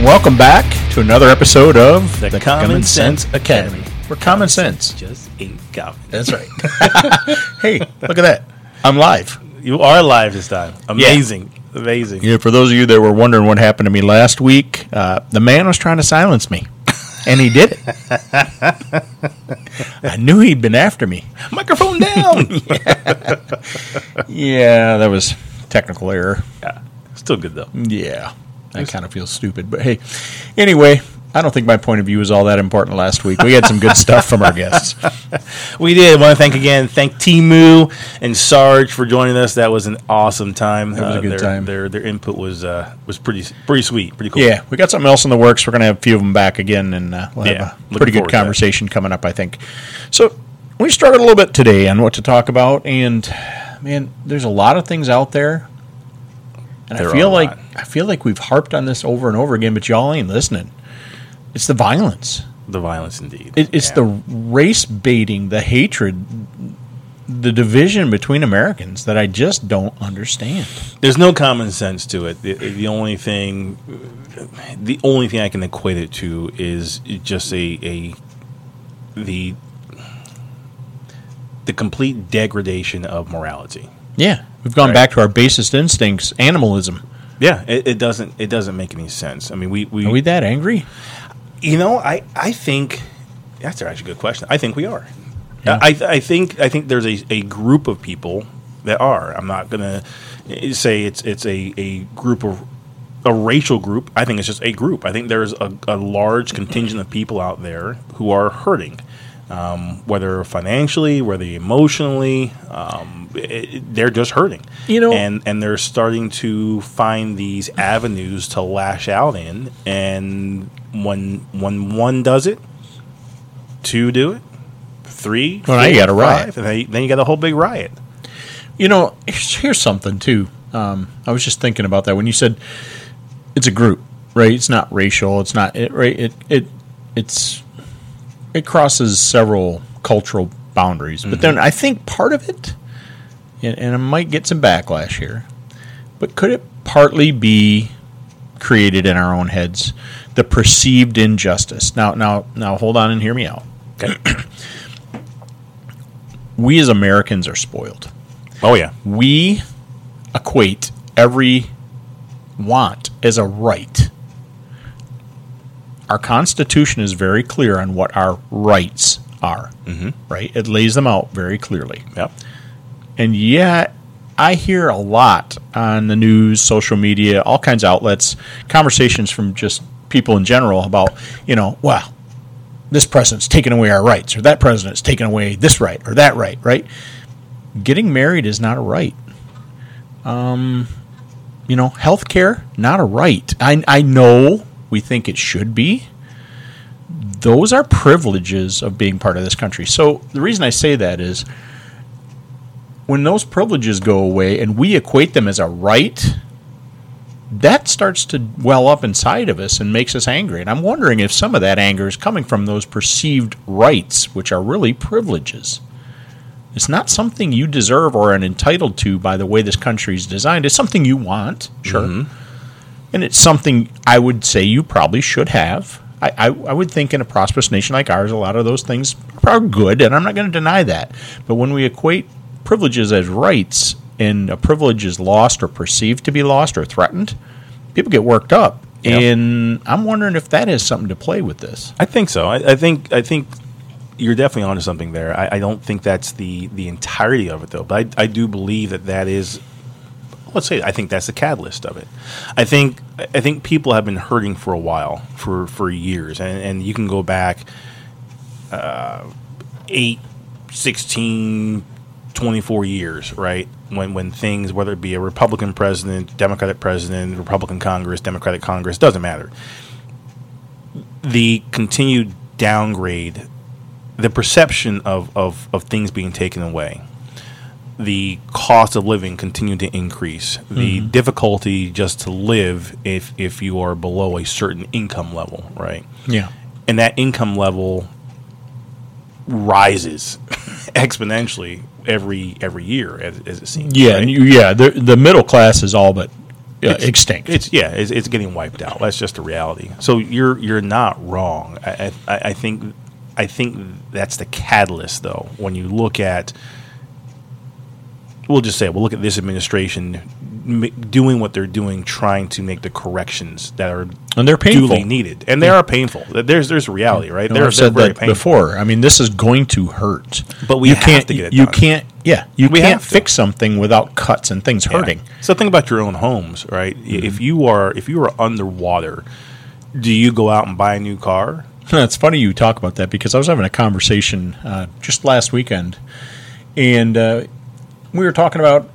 welcome back to another episode of the Common Sense Academy. Where common sense just ain't common. That's right. Hey, look at that. I'm live. You are live this time. Amazing. Yeah. Amazing. Yeah, for those of you that were wondering what happened to me last week, the man was trying to silence me. And he did it. I knew he'd been after me. Microphone down. Yeah, that was technical error. Yeah. Still good, though. Yeah. I kind of feel stupid. But hey, anyway, I don't think my point of view was all that important last week. We had some good stuff from our guests. We did. I want to thank Timu and Sarge for joining us. That was an awesome time. It was a good time. Their input was pretty sweet, pretty cool. Yeah, we got something else in the works. We're going to have a few of them back again, and we'll have a pretty good conversation coming up, I think. So we started a little bit today on what to talk about, and man, there's a lot of things out there. And I feel like we've harped on this over and over again, but y'all ain't listening. It's the violence. The violence, indeed. It's the race baiting, the hatred, the division between Americans that I just don't understand. There's no common sense to it. The only thing I can equate it to is just the complete degradation of morality. Yeah, we've gone back to our basest instincts, animalism. Yeah, it doesn't make any sense. I mean, are we that angry? You know, I think that's actually a good question. I think we are. Yeah. I think there's a group of people that are. I'm not gonna say it's a group of a racial group. I think it's just a group. I think there's a large contingent of people out there who are hurting. Whether financially, whether emotionally, they're just hurting. You know, and they're starting to find these avenues to lash out in. And when one does it, two do it, three, well, now you got a riot. And then you got a whole big riot. You know, here's something too. I was just thinking about that when you said it's a group, right? It's not racial. It's not right. It crosses several cultural boundaries. But then I think part of it, and I might get some backlash here, but could it partly be created in our own heads, the perceived injustice? Now, hold on and hear me out. Okay. We as Americans are spoiled. Oh, yeah. We equate every want as a right. Our Constitution is very clear on what our rights are, right? It lays them out very clearly. Yep. And yet, I hear a lot on the news, social media, all kinds of outlets, conversations from just people in general about, well, this president's taken away our rights, or that president's taken away this right, or that right? Getting married is not a right. Health care, not a right. I know we think it should be. Those are privileges of being part of this country. So the reason I say that is when those privileges go away and we equate them as a right, that starts to well up inside of us and makes us angry. And I'm wondering if some of that anger is coming from those perceived rights, which are really privileges. It's not something you deserve or are entitled to by the way this country is designed. It's something you want, sure. And it's something I would say you probably should have. I would think in a prosperous nation like ours, a lot of those things are good, and I'm not going to deny that. But when we equate privileges as rights and a privilege is lost or perceived to be lost or threatened, people get worked up. Yep. And I'm wondering if that has something to play with this. I think so. I think you're definitely onto something there. I don't think that's the entirety of it, though. But I do believe that is... Let's say I think that's the catalyst of it. I think people have been hurting for a while, for years, and you can go back 8, 16, 24 years, right? When things, whether it be a Republican president, Democratic president, Republican Congress, Democratic Congress, doesn't matter. The continued downgrade, the perception of things being taken away, the cost of living continued to increase, the difficulty just to live if you are below a certain income level, right? Yeah. And that income level rises exponentially every year, as it seems. Yeah, right? the middle class is all but extinct. It's getting wiped out. That's just a reality. So you're not wrong. I think that's the catalyst, though. When you look at, we'll look at this administration doing what they're doing, trying to make the corrections that are and they're painful, duly needed, and they are painful. There's a reality, right? I've said that before. I mean, this is going to hurt, but we have to get it done. You can't fix something without cuts and things hurting. So think about your own homes, right? Mm-hmm. If you are underwater, do you go out and buy a new car? It's funny you talk about that, because I was having a conversation just last weekend, and we were talking about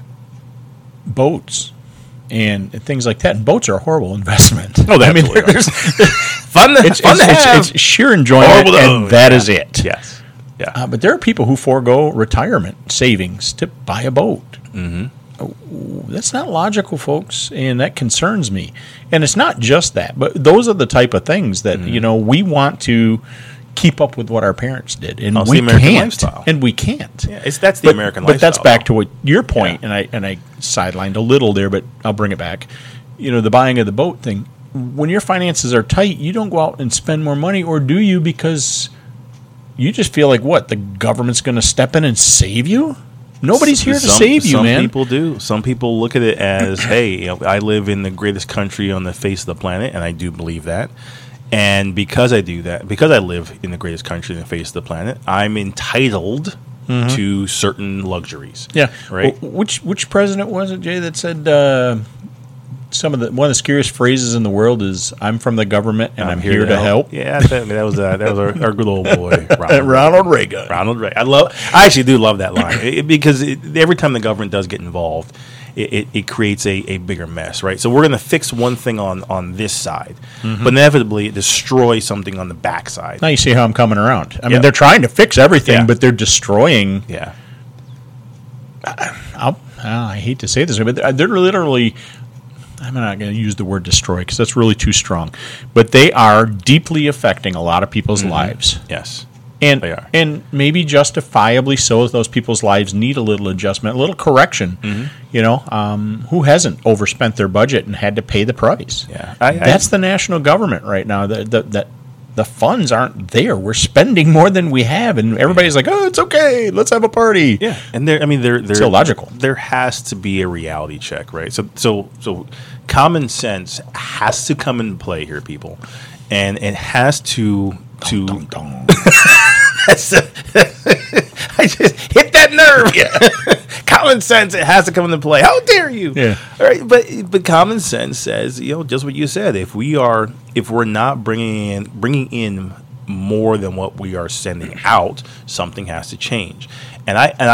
boats and things like that. And boats are a horrible investment. Oh, I mean, there's fun to have. It's sheer enjoyment, and that is it. Yes. Yeah. But there are people who forego retirement savings to buy a boat. Mm-hmm. That's not logical, folks, and that concerns me. And it's not just that, but those are the type of things that we want to keep up with what our parents did, and we can't. And we can't. Yeah, that's the American lifestyle. But that's back to what your point, and I sidelined a little there, but I'll bring it back. The buying of the boat thing. When your finances are tight, you don't go out and spend more money, or do you? Because you just feel like the government's going to step in and save you. Nobody's here to save you, man. Some people do. Some people look at it as, hey, I live in the greatest country on the face of the planet, and I do believe that. And because I do that, because I live in the greatest country on the face of the planet, I'm entitled to certain luxuries. Yeah. Right. Well, which president was it, Jay, that said one of the scariest phrases in the world is "I'm from the government and I'm here to help"? Yeah, that was our good old boy Ronald Reagan. Ronald Reagan. I actually do love that line because every time the government does get involved, it creates a bigger mess, right? So we're going to fix one thing on this side, but inevitably it destroys something on the back side. Now you see how I'm coming around. I mean, they're trying to fix everything, but they're destroying. Yeah. I hate to say this, but they're literally. I'm not going to use the word destroy because that's really too strong, but they are deeply affecting a lot of people's lives. Yes. And they are. And maybe justifiably so, those people's lives need a little adjustment, a little correction. Who hasn't overspent their budget and had to pay the price? Yeah, that's the national government right now. The funds aren't there. We're spending more than we have, and everybody's like, "Oh, it's okay. Let's have a party." Yeah, and it's illogical. There has to be a reality check, right? So common sense has to come into play here, people, and it has to. Dun, dun, dun. I just hit that nerve. Yeah. Common sense, it has to come into play. How dare you? Yeah. All right, but common sense says, just what you said. If we're not bringing in more than what we are sending out, something has to change. And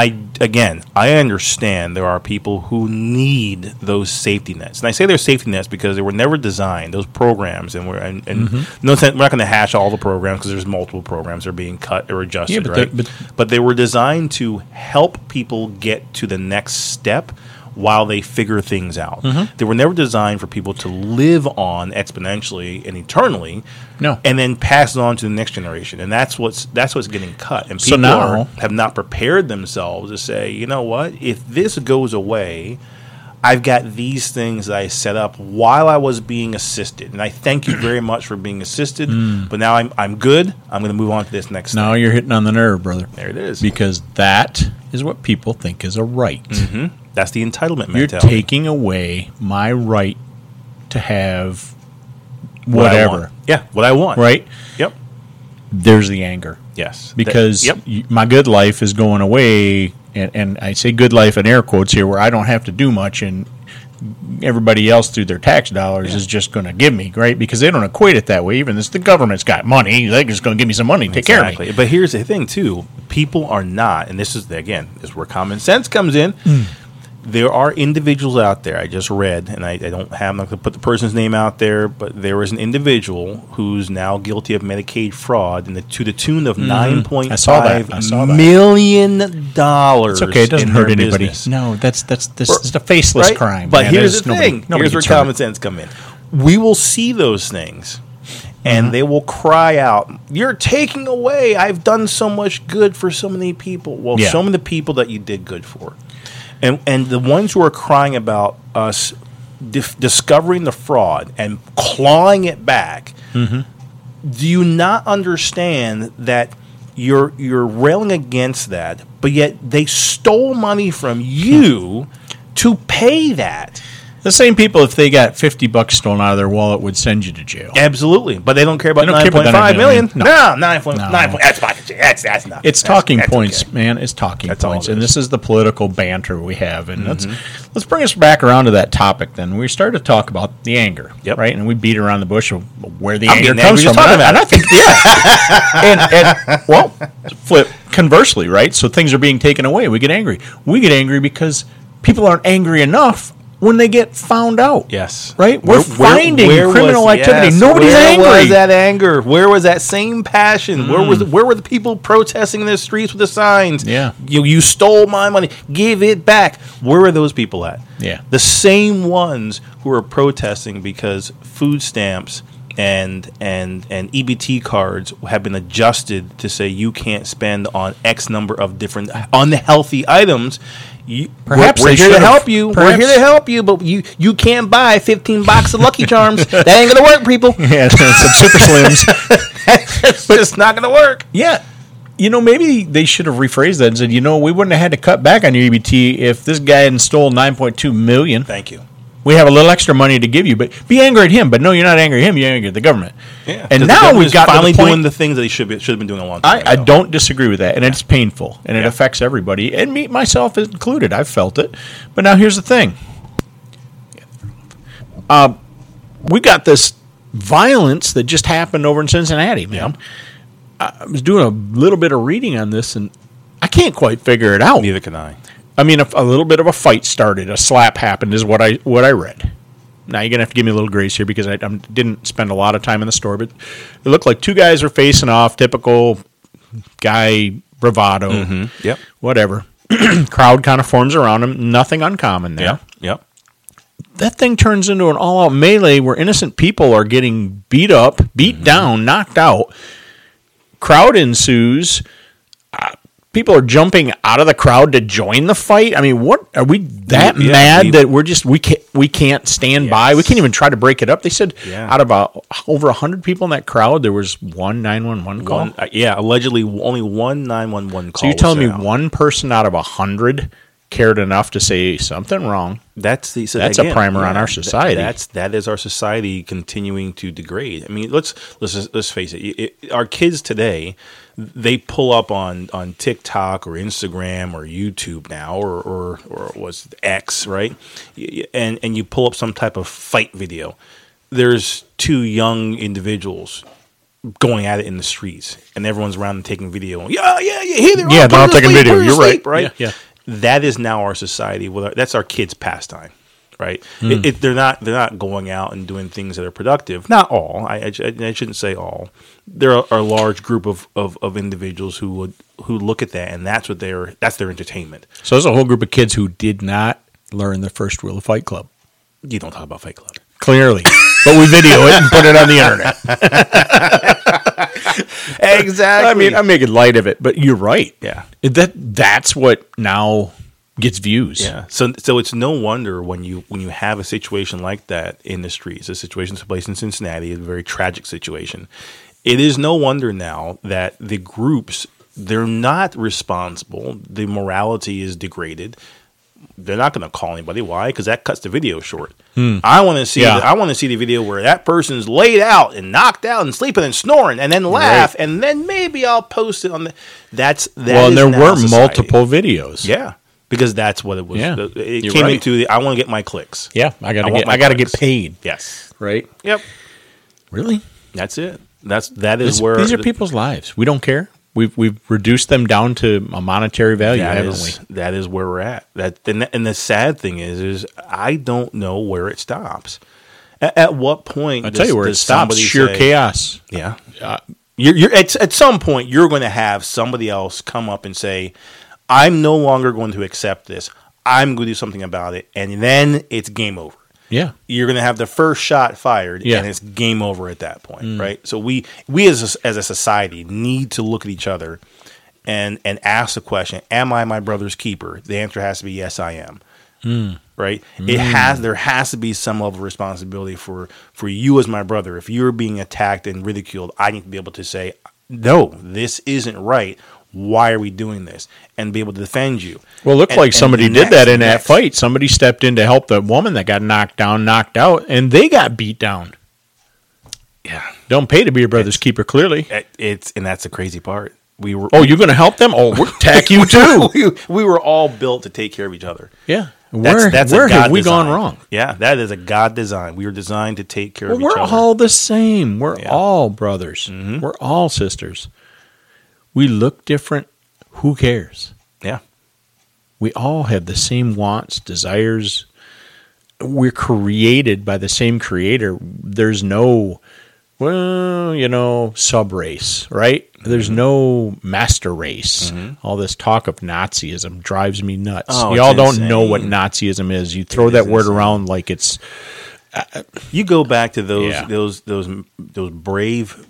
I understand there are people who need those safety nets. And I say they're safety nets because they were never designed, those programs, and no sense, we're not going to hash all the programs because there's multiple programs that are being cut or adjusted, right? But they were designed to help people get to the next step while they figure things out. They were never designed for people to live on exponentially and eternally, and then pass it on to the next generation. And that's what's getting cut. And people have not prepared themselves to say, you know what, if this goes away, I've got these things that I set up while I was being assisted. And I thank you very much for being assisted, but now I'm good. I'm going to move on to this next Now thing. You're hitting on the nerve, brother. There it is. Because that is what people think is a right. That's the entitlement mentality. You're taking away my right to have whatever. What I want. Right? Yep. There's the anger. Yes. Because my good life is going away, and I say good life in air quotes here, where I don't have to do much, and everybody else through their tax dollars is just going to give me, right? Because they don't equate it that way. Even if the government's got money, they're just going to give me some money and take care of me. But here's the thing, too. People are not, and this is where common sense comes in. There are individuals out there, I just read, and I'm not going to put the person's name out there, but there is an individual who's now guilty of Medicaid fraud to the tune of $9.5 million. It's okay, it doesn't hurt anybody. Business. No, that's a faceless crime. But here's the thing. Here's where common sense come in. We will see those things, and they will cry out, "You're taking away. I've done so much good for so many people." Well, show me the people that you did good for. And the ones who are crying about us discovering the fraud and clawing it back, do you not understand that you're railing against that, but yet they stole money from you to pay that? The same people, if they got $50 stolen out of their wallet, would send you to jail. Absolutely, but they don't care about They don't care about 9.5 million. No. No, 9.9. That's pocket change. That's not. It's talking points, okay. Man. It's talking That's points, all it and is. this is the political banter we have. And let's bring us back around to that topic. Then we started to talk about the anger, right? And we beat around the bush of where the anger comes from. And I think, and well, flip conversely, right? So things are being taken away. We get angry. We get angry because people aren't angry enough when they get found out. Yes. Right? We're finding criminal activity. Yes. Nobody's angry. Where was that anger? Where was that same passion? Where were the people protesting in the streets with the signs? Yeah. You stole my money. Give it back. Where are those people at? Yeah. The same ones who are protesting because food stamps and EBT cards have been adjusted to say you can't spend on X number of different unhealthy items. Perhaps we're here to help you. Perhaps. We're here to help you, but you can't buy 15 boxes of Lucky Charms. That ain't gonna work, people. Yeah, some Super Slims. It's just not gonna work. Yeah. Maybe they should have rephrased that and said, we wouldn't have had to cut back on your EBT if this guy hadn't stole $9.2 million. Thank you. We have a little extra money to give you, but be angry at him. But no, you're not angry at him. You're angry at the government. Yeah. And now we've got finally to the point, doing the things that they should have been doing a long time ago. I don't disagree with that, and it's painful, and it affects everybody, and me, myself included. I've felt it. But now here's the thing. We got this violence that just happened over in Cincinnati, man. Yeah. I was doing a little bit of reading on this, and I can't quite figure it out. Neither can I. I mean, a little bit of a fight started. A slap happened is what I read. Now, you're going to have to give me a little grace here because I didn't spend a lot of time in the store, but it looked like two guys were facing off, typical guy bravado, whatever. Crowd kind of forms around him. Nothing uncommon there. Yep. That thing turns into an all-out melee where innocent people are getting beat up, beat down, knocked out. Crowd ensues. People are jumping out of the crowd to join the fight. I mean, what are we that mad that we can't stand by? We can't even try to break it up. They said out of over 100 people in that crowd, there was one 911 call. Allegedly only one 911 call. So you're telling me one person out of 100 cared enough to say something wrong? That's a primer on our society. That is our society continuing to degrade. I mean, let's face it. Our kids today, they pull up on TikTok or Instagram or YouTube now or was X, right? And you pull up some type of fight video. There's two young individuals going at it in the streets, and everyone's around them taking video. Yeah, they're all taking video. You're right. Yeah. That is now our society. Well, that's our kids' pastime, right? They're not going out and doing things that are productive. Not all. I shouldn't say all. There are a large group of individuals who look at that, and that's their entertainment. So there's a whole group of kids who did not learn the first rule of Fight Club. You don't talk about Fight Club. Clearly. But we video it and put it on the internet. Exactly. I mean, I'm making light of it, but you're right. Yeah. That's what now gets views. Yeah. So it's no wonder when you have a situation like that in the streets, a situation took place in Cincinnati, a very tragic situation. It is no wonder now that the groups, they're not responsible. The morality is degraded. They're not going to call anybody. Why? Because that cuts the video short. I want to see. I want to see the video where that person's laid out and knocked out and sleeping and snoring, and then laugh, and then maybe I'll post it on the. Well, and there were multiple videos. Yeah, because that's what it was. Yeah. It came into the. I want to get my clicks. Yeah, I got to get paid. Yes. Right. Yep. Really? That's it. That is where these are people's lives. We don't care. We've reduced them down to a monetary value, haven't we? That is where we're at. And the sad thing is I don't know where it stops. At what point? I'll tell you where it stops. Sheer chaos. Yeah. You're at some point you're going to have somebody else come up and say, "I'm no longer going to accept this. I'm going to do something about it," and then it's game over. Yeah, you're going to have the first shot fired, and it's game over at that point, right? So we as a society need to look at each other and ask the question: am I my brother's keeper? The answer has to be yes, I am. Right? There has to be some level of responsibility for you as my brother. If you're being attacked and ridiculed, I need to be able to say, no, this isn't right. Why are we doing this? And be able to defend you. Well, it looked like somebody did that in that fight. Somebody stepped in to help the woman that got knocked out, and they got beat down. Yeah. Don't pay to be your brother's keeper, clearly. And that's the crazy part. You're going to help them? Oh, we'll attack you too. we were all built to take care of each other. Yeah. Where have we gone wrong? Yeah, that is a God design. We were designed to take care of each other. We're all the same. We're all brothers. Mm-hmm. We're all sisters. We look different. Who cares? Yeah. We all have the same wants, desires. We're created by the same creator. There's no, sub-race, right? There's no master race. Mm-hmm. All this talk of Nazism drives me nuts. Y'all don't know what Nazism is. You throw that word around like it's... you go back to those brave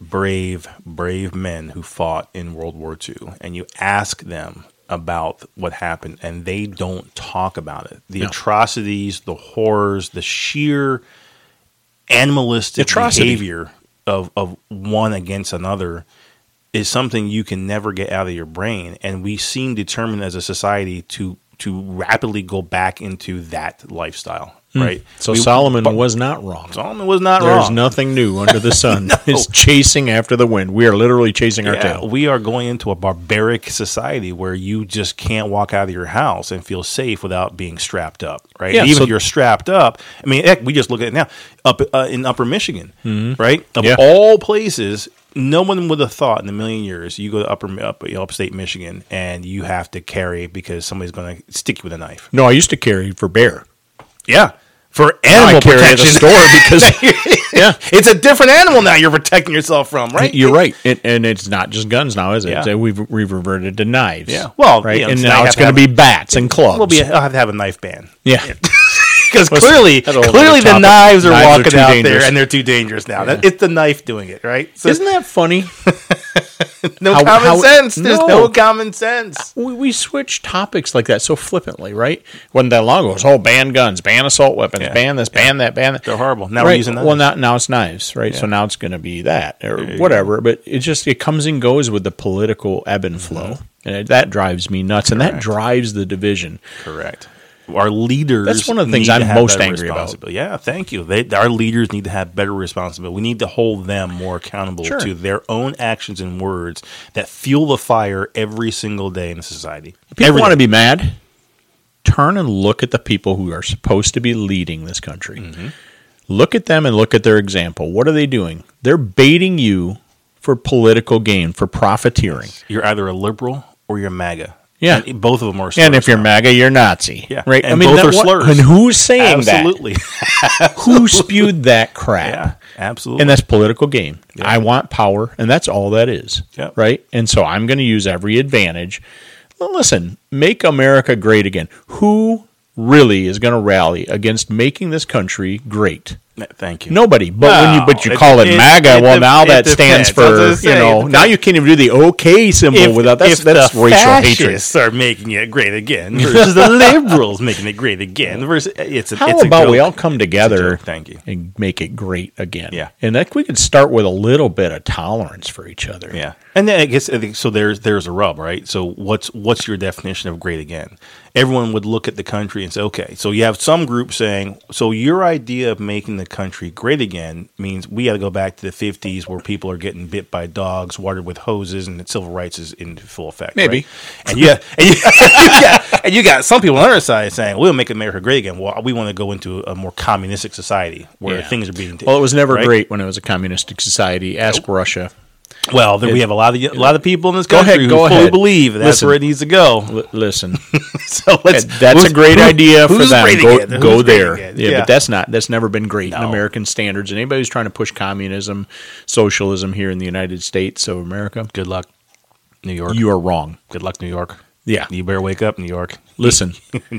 men who fought in World War II, and you ask them about what happened, and they don't talk about it. The atrocities, the horrors, the sheer animalistic behavior of one against another is something you can never get out of your brain, and we seem determined as a society to rapidly go back into that lifestyle. Right. So Solomon was not wrong. Solomon was not wrong. There's nothing new under the sun. It's chasing after the wind. We are literally chasing our tail. We are going into a barbaric society where you just can't walk out of your house and feel safe without being strapped up. Right. Yeah, even if you're strapped up. I mean, heck, we just look at it now up in Upper Michigan. Mm-hmm. Right. Of all places, no one would have thought in a million years you go to upstate Michigan and you have to carry because somebody's going to stick you with a knife. No, I used to carry for bear. Yeah. For animal protection. At the store because it's a different animal now you're protecting yourself from, right? You're right. And it's not just guns now, is it? Yeah. We've reverted to knives. Yeah. Well, right. And now it's going to be bats and clubs. I'll have to have a knife ban. Yeah. Because clearly the knives are walking out there and they're too dangerous now. Yeah. It's the knife doing it, right? So, isn't that funny? Common sense. There's no common sense. We switch topics like that so flippantly, right? Wasn't that long ago? Ban guns, ban assault weapons, ban this, ban that, ban that. They're horrible. Now we're using knives. Well, now it's knives, right? Yeah. So now it's going to be that or whatever. But it comes and goes with the political ebb and flow. And that drives me nuts. And that drives the division. Correct. Our leaders. That's one of the things I'm most angry about. Yeah, thank you. Our leaders need to have better responsibility. We need to hold them more accountable to their own actions and words that fuel the fire every single day in society. If people want to be mad, turn and look at the people who are supposed to be leading this country. Mm-hmm. Look at them and look at their example. What are they doing? They're baiting you for political gain, for profiteering. You're either a liberal or you're MAGA. Yeah, and both of them are slurs. And if you're MAGA, you're Nazi. Yeah, right. And both are slurs. And who's saying absolutely. that? Who spewed that crap? Yeah, absolutely. And that's political game. Yeah. I want power, and that's all that is. Yep. Right. And so I'm going to use every advantage. Well, listen, make America great again. Who really is going to rally against making this country great? Thank you. Nobody. But you call it MAGA. Well, now that stands for, now you can't even do the OK symbol without that's racial hatred. Fascists are making it great again versus the liberals making it great again. How about we all come together Thank you. and make it great again? Yeah. And we could start with a little bit of tolerance for each other. Yeah. And then I think so there's a rub, right? So what's your definition of great again? Everyone would look at the country and say, okay, so you have some group saying, so your idea of making the country great again means we got to go back to the 50s where people are getting bit by dogs, watered with hoses, and that civil rights is in full effect. Maybe. Right? And you got some people on the other side saying, we'll make America great again. Well, we want to go into a more communistic society where things are being Well, it was never great when it was a communistic society. Ask Russia. Well, we have a lot of people in this country who fully believe that's where it needs to go. Listen, so that's a great idea for them. Go there. Yeah, but that's never been great in American standards. And anybody who's trying to push communism, socialism here in the United States of America, good luck, New York. You are wrong. Good luck, New York. Yeah, you better wake up, New York. Listen,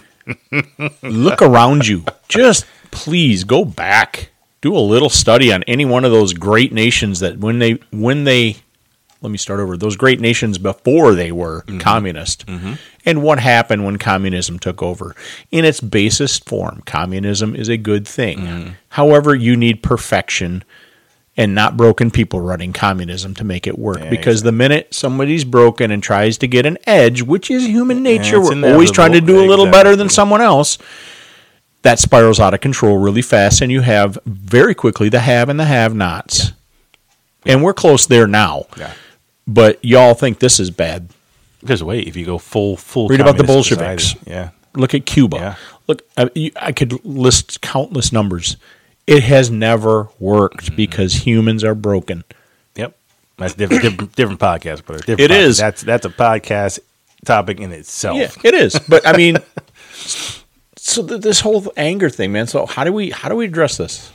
look around you. Just please go back. Do a little study on any one of those great nations that when they let me start over. Those great nations before they were communist. And what happened when communism took over? In its basest form, communism is a good thing. However, you need perfection and not broken people running communism to make it work. Because the minute somebody's broken and tries to get an edge, which is human nature, we're always trying to do a little better than someone else, that spirals out of control really fast, and you have very quickly the have and the have-nots. And we're close there now. Yeah. But y'all think this is bad. Because wait, if you go full Read about the communist Bolsheviks. society, yeah. Look at Cuba. Yeah. Look, I could list countless numbers. It has never worked because humans are broken. Yep. That's different podcast, brother. Different It is. That's a podcast topic in itself. Yeah, it is. But I mean, so this whole anger thing, man. So how do we address this?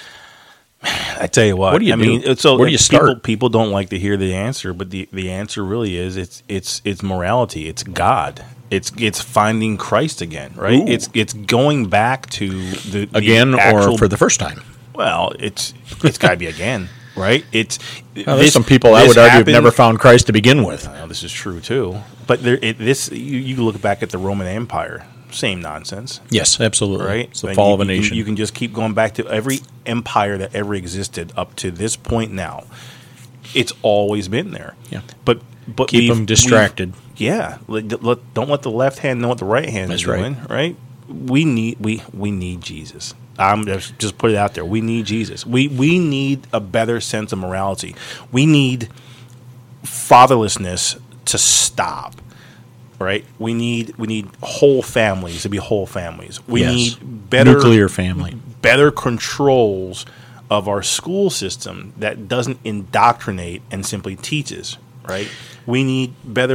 I tell you what. What do you do? So Where do you start? People don't like to hear the answer, but the answer really is it's morality. It's God. It's finding Christ again, right? Ooh. It's going back to the Again, actual, or for the first time? well, it's got to be again, right? There's some people I would argue have never found Christ to begin with. Well, this is true too, but you look back at the Roman Empire, same nonsense. Yes, absolutely. Right? It's the fall of a nation. You can just keep going back to every empire that ever existed up to this point now. It's always been there. Yeah. But Keep them distracted. Yeah. Don't let the left hand know what the right hand is doing. Right? We need Jesus. I'm just put it out there. We need Jesus. We need a better sense of morality. We need fatherlessness to stop. Right? We need whole families to be whole families. We need better nuclear family, better controls of our school system that doesn't indoctrinate and simply teaches. Right? We need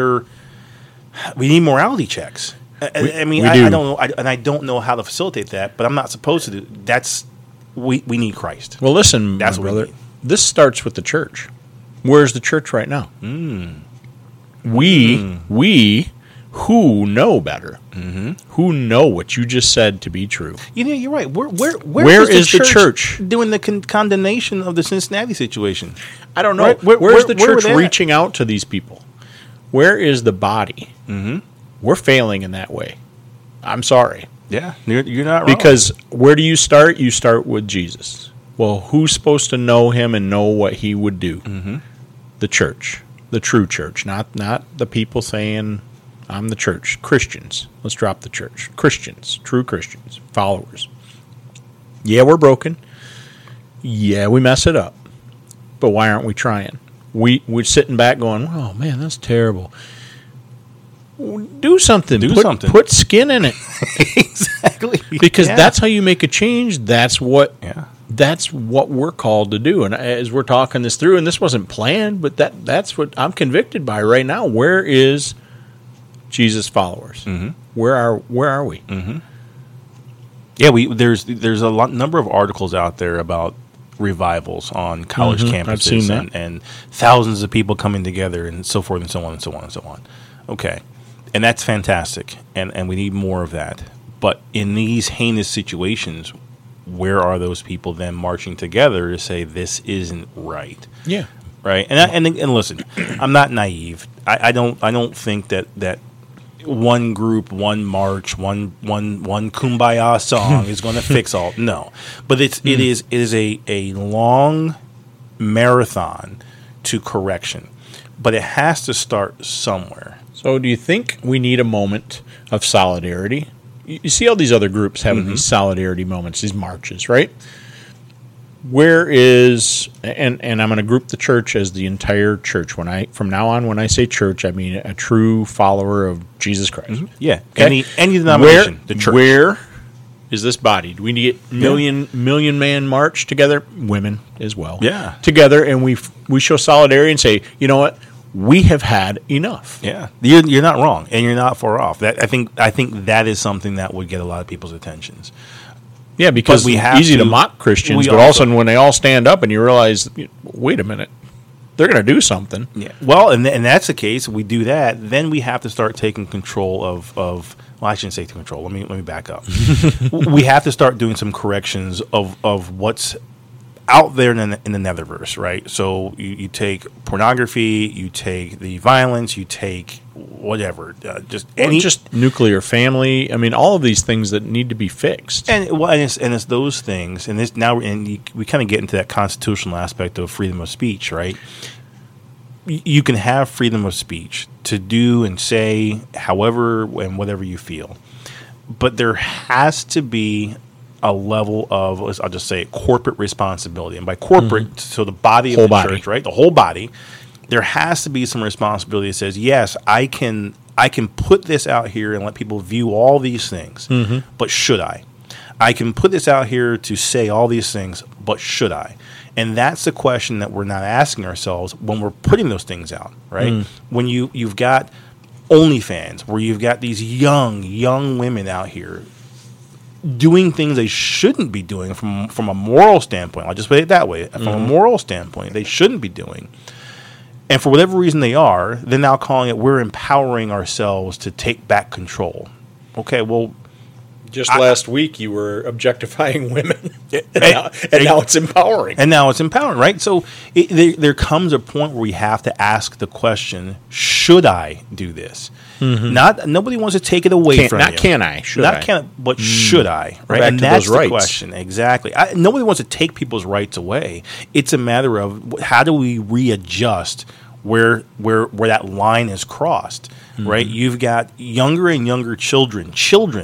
morality checks. I don't know, I don't know how to facilitate that, but I'm not supposed to do. We need Christ. Well, listen, That's my what we brother. need. This starts with the church. Where's the church right now? We who know better, who know what you just said to be true. You know, you're right. Where is the church doing the condemnation of the Cincinnati situation? I don't know. Right? Where's the where church were they at? reaching out to these people? Where is the body? We're failing in that way. I'm sorry. Yeah, you're not wrong. Because where do you start? You start with Jesus. Well, who's supposed to know him and know what he would do? The church, the true church, not the people saying, I'm the church. Christians. Let's drop the church. Christians, true Christians, followers. Yeah, we're broken. Yeah, we mess it up. But why aren't we trying? We're sitting back going, oh, man, that's terrible. Do something. Put skin in it. Exactly. Because that's how you make a change. That's what Yeah. we're called to do. And as we're talking this through, and this wasn't planned, but that's what I'm convicted by right now. Where is Jesus followers? Where are we? Yeah, there's a number of articles out there about revivals on college campuses I've seen that. and thousands of people coming together and so forth and so on and so on and so on. Okay. And that's fantastic. And we need more of that. But in these heinous situations, where are those people then marching together to say this isn't right? Yeah. Right? And listen, I'm not naive. I don't think that one group, one march, one kumbaya song is going to fix all. No, but it is a long marathon to correction, but it has to start somewhere. So do you think we need a moment of solidarity? You see all these other groups having these solidarity moments, these marches, right? Where is, and I'm going to group the church as the entire church. From now on, when I say church, I mean a true follower of Jesus Christ. Yeah. Okay? Any denomination, the church. Where is this body? Do we need a million man march together? Women as well. Yeah. Together, and we show solidarity and say, you know what? We have had enough. Yeah, you're not wrong, and you're not far off. I think that is something that would get a lot of people's attentions. Yeah, because it's easy to mock Christians, but all of a sudden when they all stand up and you realize, wait a minute, they're going to do something. Yeah. Well, and that's the case. We do that, then we have to start taking control of. Well, I shouldn't say control. Let me back up. We have to start doing some corrections of what's out there in the netherverse, right? So you take pornography, you take the violence, you take whatever, just nuclear family. I mean, all of these things that need to be fixed. And it's those things, and this now, we kind of get into that constitutional aspect of freedom of speech, right? You can have freedom of speech to do and say however and whatever you feel, but there has to be a level of, I'll just say, corporate responsibility. And by corporate, so the body of the church, right? The whole body. There has to be some responsibility that says, yes, I can put this out here and let people view all these things, but should I? I can put this out here to say all these things, but should I? And that's the question that we're not asking ourselves when we're putting those things out, right? When you've got OnlyFans, where you've got these young women out here doing things they shouldn't be doing from a moral standpoint. I'll just put it that way. From a moral standpoint, they shouldn't be doing. And for whatever reason they are, they're now calling it, we're empowering ourselves to take back control. Okay, well, just last week you were objectifying women, and now it's empowering. And now it's empowering, right? So there comes a point where we have to ask the question, should I do this? Nobody wants to take it away from you. Not can I, should I? Not can, but should I? Right, back and to that's those rights. The question. Exactly. Nobody wants to take people's rights away. It's a matter of how do we readjust where that line is crossed, right? You've got younger and younger children,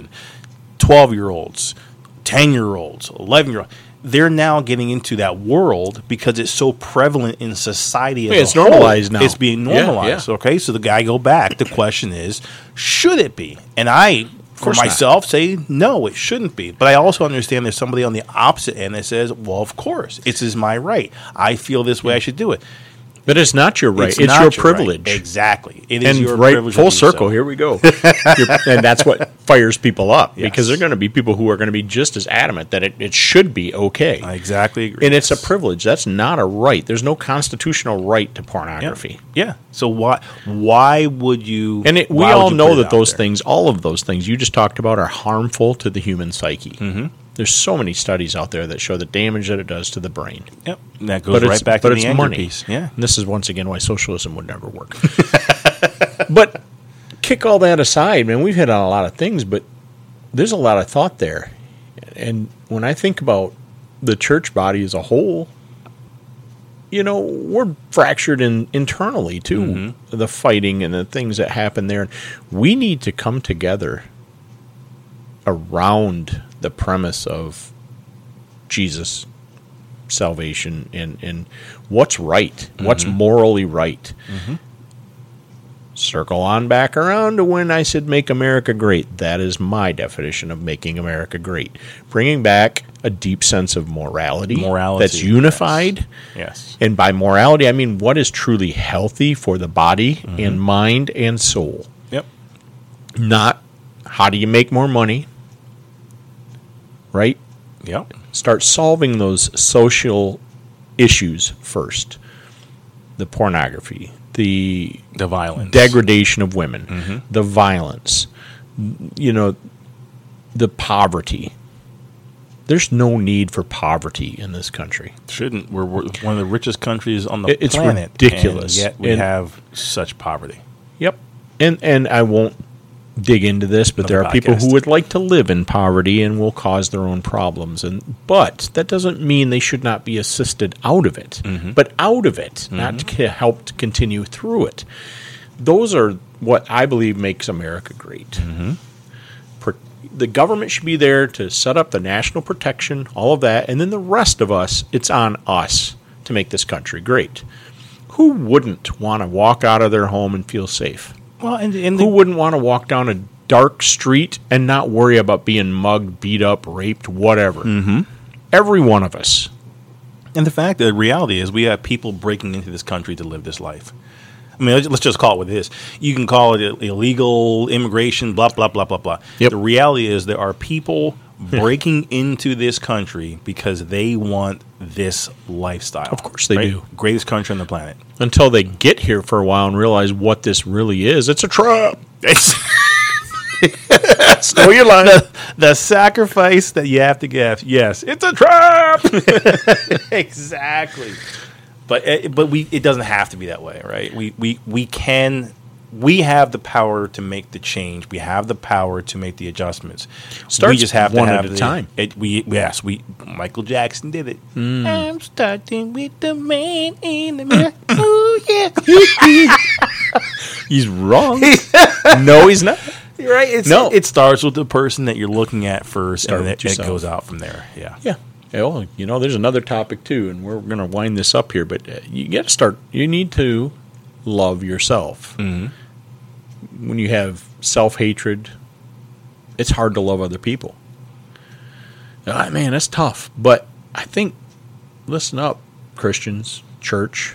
12-year-olds, 10-year-olds, 11-year-olds. They're now getting into that world because it's so prevalent in society. It's normalized now. It's being normalized. Okay, so I go back. The question is, should it be? And I, for myself, say no, it shouldn't be. But I also understand there's somebody on the opposite end that says, well, of course, it is my right. I feel this way. I should do it. But it's not your right. It's your privilege. Right. Exactly. It is your right, privilege. Full circle. Here we go. And that's what fires people up, because there are going to be people who are going to be just as adamant that it should be okay. I exactly agree. And it's a privilege. That's not a right. There's no constitutional right to pornography. Yeah. So why would you? And we all know that those things, all of those things you just talked about, are harmful to the human psyche. There's so many studies out there that show the damage that it does to the brain. Yep. And that goes right back to the anger piece. Yeah. And this is, once again, why socialism would never work. But kick all that aside, man, we've hit on a lot of things, but there's a lot of thought there. And when I think about the church body as a whole, we're fractured internally, too. The fighting and the things that happen there. We need to come together around the premise of Jesus, salvation, and what's right, what's morally right. Circle on back around to when I said make America great. That is my definition of making America great. Bringing back a deep sense of morality that's unified. Yes. And by morality, I mean what is truly healthy for the body and mind and soul. Yep. Not how do you make more money, right? Yep. Start solving those social issues first. The pornography, the violence, degradation of women, the violence, the poverty. There's no need for poverty in this country. Shouldn't. We're one of the richest countries on the planet. It's ridiculous. And yet we have such poverty. Yep. And I won't dig into this, but there are people who would like to live in poverty and will cause their own problems. But that doesn't mean they should not be assisted out of it. But out of it, not to help to continue through it. Those are what I believe makes America great. The government should be there to set up the national protection, all of that, and then the rest of us, it's on us to make this country great. Who wouldn't want to walk out of their home and feel safe? Well, and who wouldn't want to walk down a dark street and not worry about being mugged, beat up, raped, whatever? Every one of us. And the reality is we have people breaking into this country to live this life. I mean, let's just call it what it is. You can call it illegal immigration, blah, blah, blah, blah, blah. Yep. The reality is there are people breaking into this country because they want this lifestyle. Of course they do. Greatest country on the planet. Until they get here for a while and realize what this really is. It's a trap. Stow your line. The sacrifice that you have to give. Yes, it's a trap. Exactly. But it doesn't have to be that way, right? We have the power to make the change. We have the power to make the adjustments. Starts we just have one to have at a time. Michael Jackson did it. I'm starting with the man in the mirror. Oh yeah. He's wrong. No, he's not. You're right. It starts with the person that you're looking at first, Start and with it yourself. goes out from there. Yeah. Yeah. Well, there's another topic too, and we're going to wind this up here. But you got to start. You need to love yourself. Mm-hmm. When you have self-hatred, it's hard to love other people. Man, that's tough. But I think, listen up, Christians, church.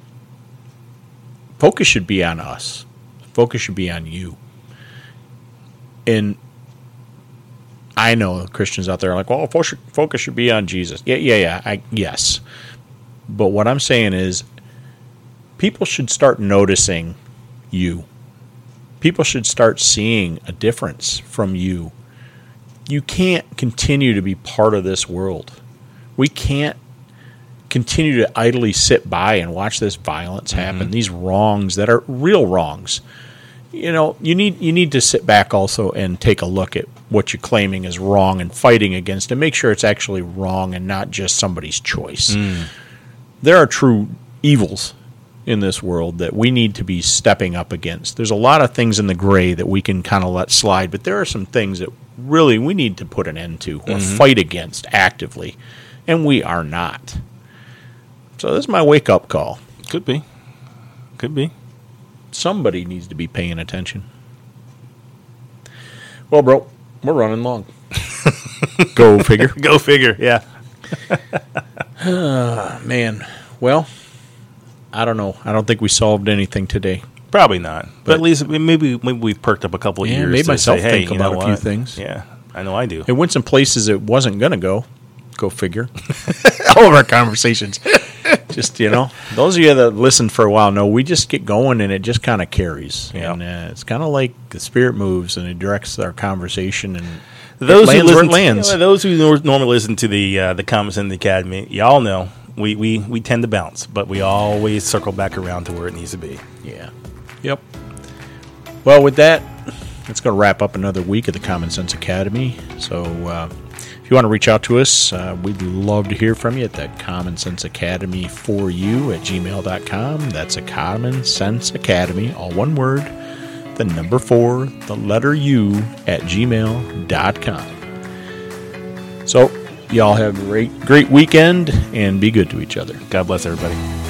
Focus should be on us. Focus should be on you. And I know Christians out there are like, well, focus should be on Jesus. Yeah. Yes. But what I'm saying is people should start noticing you. People should start seeing a difference from you. You can't continue to be part of this world. We can't continue to idly sit by and watch this violence happen, these wrongs that are real wrongs. You need to sit back also and take a look at what you're claiming is wrong and fighting against and make sure it's actually wrong and not just somebody's choice. There are true evils in this world that we need to be stepping up against. There's a lot of things in the gray that we can kind of let slide, but there are some things that really we need to put an end to or fight against actively, and we are not. So this is my wake-up call. Could be. Somebody needs to be paying attention. Well, bro, we're running long. Go figure. Go figure, yeah. Man, well, I don't know. I don't think we solved anything today. Probably not. But at least maybe we've perked up a couple of ears. Made myself say, think hey, about a few things. Yeah, I know I do. It went some places it wasn't going to go. Go figure. All of our conversations. Just, those of you that listen for a while know we just get going and it just kind of carries. Yeah. And it's kind of like the Spirit moves and it directs our conversation and those it lands where it who lands. those who normally listen to the comments in the Academy, y'all know we tend to bounce, but we always circle back around to where it needs to be. Yeah. Yep. Well, with that, it's going to wrap up another week of the Common Sense Academy. So if you want to reach out to us, we'd love to hear from you at the Common Sense Academy for you at gmail.com. That's a Common Sense Academy, all one word, the number 4, the letter U at gmail.com. So y'all have a great weekend and be good to each other. God bless everybody.